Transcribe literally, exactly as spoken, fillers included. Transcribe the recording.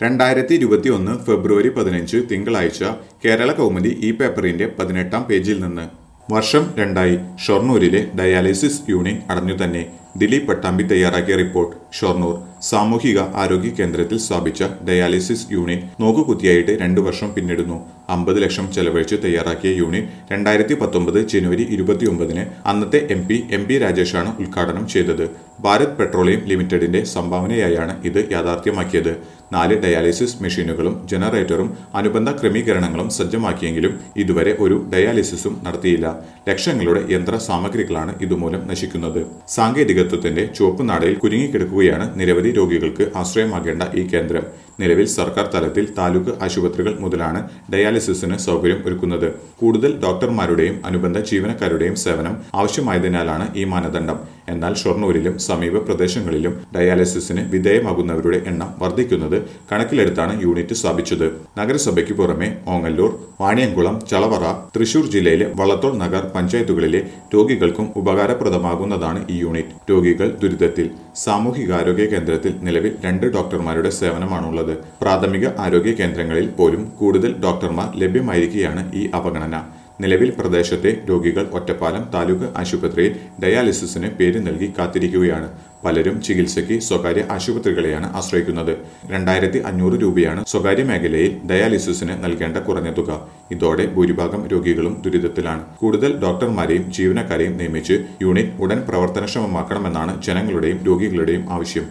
രണ്ടായിരത്തി ഇരുപത്തി ഒന്ന് ഫെബ്രുവരി പതിനഞ്ച് തിങ്കളാഴ്ച കേരള കൗമുദി ഈ പേപ്പറിന്റെ പതിനെട്ടാം പേജിൽ നിന്ന് വർഷം രണ്ടായി ഷൊർണൂരിലെ ഡയാലിസിസ് യൂണിറ്റ് അടഞ്ഞു തന്നെ. ദിലീപ് പട്ടാമ്പി തയ്യാറാക്കിയ റിപ്പോർട്ട്. ഷൊർണൂർ സാമൂഹിക ആരോഗ്യ കേന്ദ്രത്തിൽ സ്ഥാപിച്ച ഡയാലിസിസ് യൂണിറ്റ് നോക്കുകുത്തിയായിട്ട് രണ്ടു വർഷം പിന്നിടുന്നു. അമ്പത് ലക്ഷം ചെലവഴിച്ച് തയ്യാറാക്കിയ യൂണിറ്റ് രണ്ടായിരത്തി പത്തൊമ്പത് ജനുവരി ഇരുപത്തി ഒമ്പതിന് അന്നത്തെ എം പി എം പി രാജേഷാണ് ഉദ്ഘാടനം ചെയ്തത്. ഭാരത് പെട്രോളിയം ലിമിറ്റഡിന്റെ സംഭാവനയായാണ് ഇത് യാഥാർത്ഥ്യമാക്കിയത്. നാല് ഡയാലിസിസ് മെഷീനുകളും ജനറേറ്ററും അനുബന്ധ ക്രമീകരണങ്ങളും സജ്ജമാക്കിയെങ്കിലും ഇതുവരെ ഒരു ഡയാലിസിസും നടത്തിയില്ല. ലക്ഷങ്ങളുടെ യന്ത്ര സാമഗ്രികളാണ് ഇതുമൂലം നശിക്കുന്നത്. സാങ്കേതികത്വത്തിന്റെ ചുവപ്പുനാടയിൽ കുരുങ്ങിക്കിടക്കുകയാണ് നിരവധി രോഗികൾക്ക് ആശ്രയമാകേണ്ട ഈ കേന്ദ്രം. നിലവിൽ സർക്കാർ തലത്തിൽ താലൂക്ക് ആശുപത്രികൾ മുതലാണ് ഡയാലിസിസിന് സൗകര്യം ഒരുക്കുന്നത്. കൂടുതൽ ഡോക്ടർമാരുടെയും അനുബന്ധ ജീവനക്കാരുടെയും സേവനം ആവശ്യമായതിനാലാണ് ഈ മാനദണ്ഡം. എന്നാൽ ഷൊർണൂരിലും സമീപ പ്രദേശങ്ങളിലും ഡയാലിസിസിന് വിധേയമാകുന്നവരുടെ എണ്ണം വർദ്ധിക്കുന്നത് കണക്കിലെടുത്താണ് യൂണിറ്റ് സ്ഥാപിച്ചത്. നഗരസഭയ്ക്ക് പുറമെ ഓങ്ങല്ലൂർ, വാണിയംകുളം, ചളവറ, തൃശൂർ ജില്ലയിലെ വളത്തോൾ നഗർ പഞ്ചായത്തുകളിലെ രോഗികൾക്കും ഉപകാരപ്രദമാകുന്നതാണ് ഈ യൂണിറ്റ്. രോഗികൾ ദുരിതത്തിൽ. സാമൂഹികാരോഗ്യ കേന്ദ്രത്തിൽ നിലവിൽ രണ്ട് ഡോക്ടർമാരുടെ സേവനമാണുള്ളത്. പ്രാഥമിക ആരോഗ്യ കേന്ദ്രങ്ങളിൽ പോലും കൂടുതൽ ഡോക്ടർമാർ ലഭ്യമായിരിക്കെയാണ് ഈ അവഗണന. നിലവിൽ പ്രദേശത്തെ രോഗികൾ ഒറ്റപ്പാലം താലൂക്ക് ആശുപത്രിയിൽ ഡയാലിസിസിന് പേര് നൽകി കാത്തിരിക്കുകയാണ്. പലരും ചികിത്സയ്ക്ക് സ്വകാര്യ ആശുപത്രികളെയാണ് ആശ്രയിക്കുന്നത്. രണ്ടായിരത്തി അഞ്ഞൂറ് രൂപയാണ് സ്വകാര്യ മേഖലയിൽ ഡയാലിസിസിന് നൽകേണ്ട കുറഞ്ഞ തുക. ഇതോടെ ഭൂരിഭാഗം രോഗികളും ദുരിതത്തിലാണ്. കൂടുതൽ ഡോക്ടർമാരെയും ജീവനക്കാരെയും നിയമിച്ച് യൂണിറ്റ് ഉടൻ പ്രവർത്തനക്ഷമമാക്കണമെന്നാണ് ജനങ്ങളുടെയും രോഗികളുടെയും ആവശ്യം.